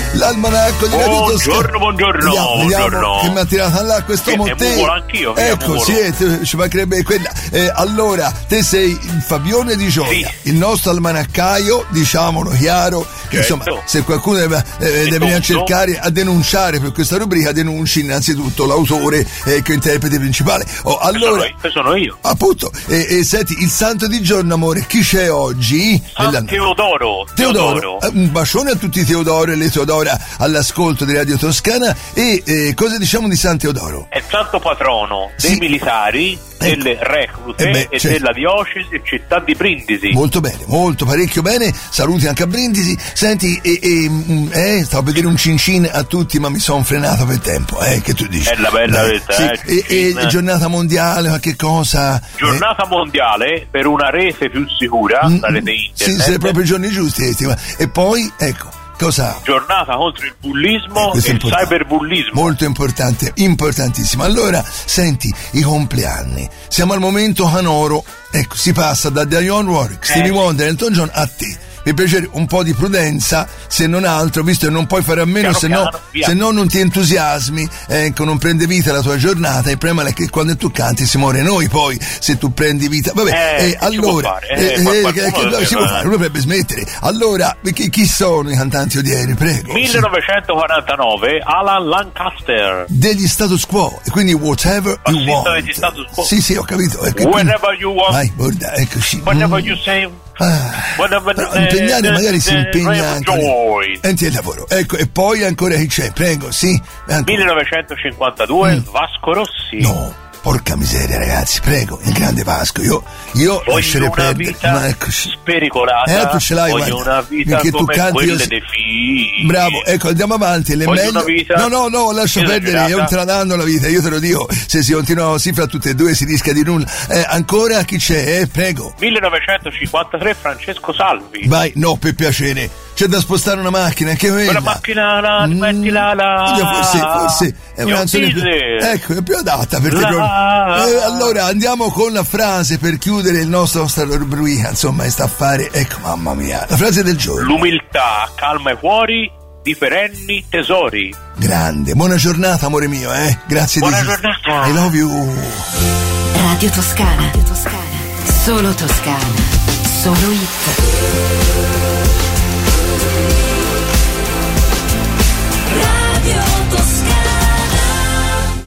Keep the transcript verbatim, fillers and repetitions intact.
l'almanacco di Radio Toscana. Buongiorno, buongiorno, vediamo, vediamo buongiorno. che mi ha tirato là quest'uomo Che te. mucolo anch'io, che Ecco, mucolo. sì, te, ci mancherebbe quella. Eh, allora, te sei il Fabione di Gioia, Sì. il nostro almanaccaio, diciamolo chiaro, che Certo. insomma, se qualcuno deve, eh, deve venire a cercare a denunciare per questa rubrica, denunci innanzitutto l'autore eh, che è interprete principale. Oh, allora, Questo sono io. appunto, e, e senti, il santo di giorno, amore, chi c'è oggi? San Nella- Teodoro. Teodoro, eh, un bacione a tutti i Teodoro e le Teodora all'ascolto di Radio Toscana. E eh, cosa diciamo di San Teodoro? È santo patrono dei Sì. militari, Ecco. delle reclute Eh beh, e certo. della diocesi e città di Brindisi. Molto bene, molto parecchio bene. Saluti anche a Brindisi. Senti, e, e, mm, eh, stavo a vedere un cincin a tutti, ma mi sono frenato per tempo. Eh, che tu dici? Bella, bella, Dai, questa, sì. eh, E, e cincin. giornata mondiale, qualche cosa? Giornata mondiale per una rete più sicura, Eh? la rete Mm, internet. Sì, sei proprio i giorni giusti. eh, ma- E poi, ecco, cosa? Giornata contro il bullismo Questo e è il importante. cyberbullismo. Molto importante, importantissimo. Allora, senti, i compleanni. Siamo al momento canoro. Ecco, si passa da Dionne Warwick, Stevie Eh. Wonder e Elton John a te. Per piacere, un po' di prudenza, se non altro, visto che non puoi fare a meno, Piano se no, piano, via. se no non ti entusiasmi, ecco, non prende vita la tua giornata. Il problema è che quando tu canti si muore noi, poi, se tu prendi vita. Vabbè, Eh, eh, che si può allora, fare? Eh, eh, qual- eh, qualcuno che- che- deve si può fare. fare, uno dovrebbe smettere. Allora, chi, chi sono i cantanti odierni? Prego. Sì. millenovecentoquarantanove Alan Lancaster. Degli status quo, e quindi whatever you Bassista want. degli status quo. Sì, sì, ho capito. Ecco, Whenever you want. Vai, guarda, eccoci. Whenever Mm. you say. Ah, Whenever però the- impegnare the- magari si the- impegna the- anche. joy. Enti il lavoro. Ecco, e poi ancora chi c'è? Prego, sì. ancora. millenovecentocinquantadue Mm. Vasco Rossi. No, porca miseria, ragazzi, prego, il grande Vasco. Io, io Voglio lascerei una perdere. vita Ma eccoci. spericolata. Eh, tu ce l'hai, Voglio guarda. una vita Perché tu come canti, quelle io sì. dei figli. Bravo, ecco, andiamo avanti. Le Voglio meglio... una vita No, no, no, lascia perdere, esagerata. non te la danno la vita, io te lo dico. Se si continua così fra tutte e due si rischia di nulla. Eh, ancora chi c'è? Eh, prego. millenovecentocinquantatré Francesco Salvi. Vai, no, per piacere. C'è da spostare una macchina, anche quella. Quella macchina là, Mm, mettila là. io forse, forse è una Io canzone più, diesel. ecco, è più adatta per te La- proprio. Eh, allora andiamo con la frase per chiudere il nostro nostra rubrica, insomma, sta a fare, ecco, mamma mia, la frase del giorno. L'umiltà calma i cuori di perenni tesori. Grande, buona giornata amore mio, eh. Grazie Buona di giornata. I love you. Radio Toscana. Radio Toscana. Solo Toscana. Solo hit.